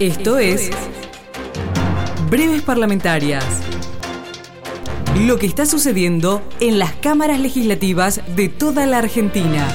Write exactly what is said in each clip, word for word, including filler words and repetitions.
Esto es Breves Parlamentarias. Lo que está sucediendo en las cámaras legislativas de toda la Argentina.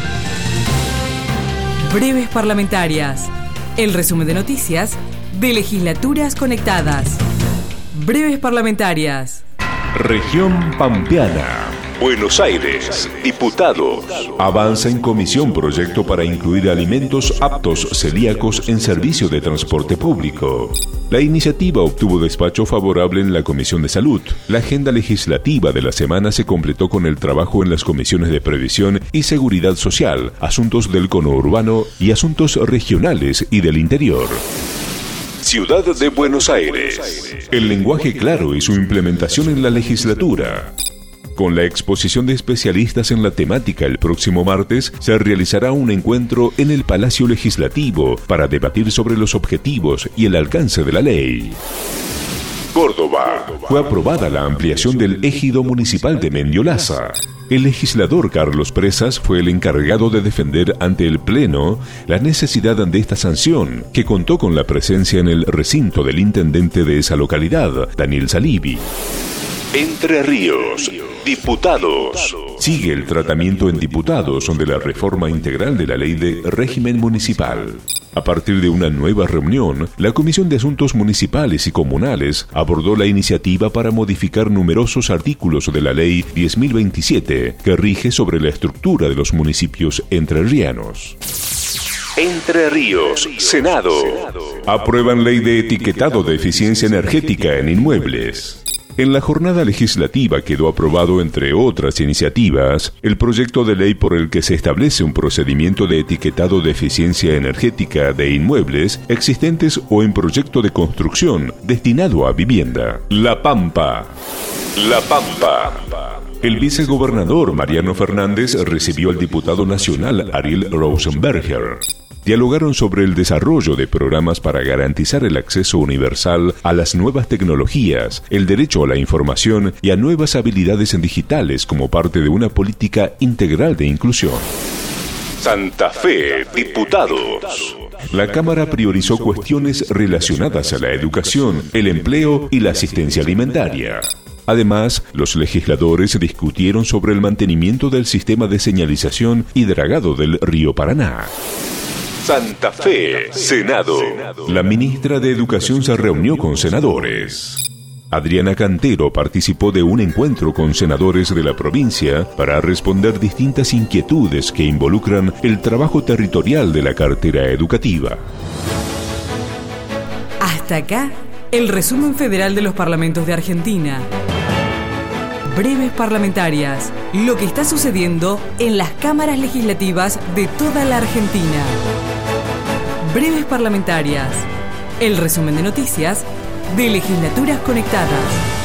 Breves Parlamentarias. El resumen de noticias de legislaturas conectadas. Breves Parlamentarias. Región Pampeana. Buenos Aires. Diputados. Avanza en comisión proyecto para incluir alimentos aptos celíacos en servicio de transporte público. La iniciativa obtuvo despacho favorable en la Comisión de Salud. La agenda legislativa de la semana se completó con el trabajo en las comisiones de Previsión y Seguridad Social, Asuntos del Conurbano y Asuntos Regionales y del Interior. Ciudad de Buenos Aires. El lenguaje claro y su implementación en la legislatura. Con la exposición de especialistas en la temática el próximo martes, se realizará un encuentro en el Palacio Legislativo para debatir sobre los objetivos y el alcance de la ley. Córdoba. Fue aprobada la ampliación del ejido municipal de Mendiolaza. El legislador Carlos Presas fue el encargado de defender ante el Pleno la necesidad de esta sanción, que contó con la presencia en el recinto del intendente de esa localidad, Daniel Salivi. Entre Ríos. Diputados. Sigue el tratamiento en diputados de la reforma integral de la ley de régimen municipal. A partir de una nueva reunión, la Comisión de Asuntos Municipales y Comunales abordó la iniciativa para modificar numerosos artículos de la ley diez mil veintisiete, que rige sobre la estructura de los municipios entrerrianos. Entre Ríos, Senado. Aprueban ley de etiquetado de eficiencia energética en inmuebles. En la jornada legislativa quedó aprobado, entre otras iniciativas, el proyecto de ley por el que se establece un procedimiento de etiquetado de eficiencia energética de inmuebles existentes o en proyecto de construcción destinado a vivienda. La Pampa. La Pampa. El vicegobernador Mariano Fernández recibió al diputado nacional Ariel Rosenberger. Dialogaron sobre el desarrollo de programas para garantizar el acceso universal a las nuevas tecnologías, el derecho a la información y a nuevas habilidades digitales como parte de una política integral de inclusión. Santa Fe, diputados. La Cámara priorizó cuestiones relacionadas a la educación, el empleo y la asistencia alimentaria. Además, los legisladores discutieron sobre el mantenimiento del sistema de señalización y dragado del río Paraná. Santa Fe, Senado. La ministra de Educación se reunió con senadores. Adriana Cantero participó de un encuentro con senadores de la provincia para responder distintas inquietudes que involucran el trabajo territorial de la cartera educativa. Hasta acá, el resumen federal de los parlamentos de Argentina. Breves Parlamentarias. Lo que está sucediendo en las cámaras legislativas de toda la Argentina. Breves Parlamentarias. El resumen de noticias de legislaturas conectadas.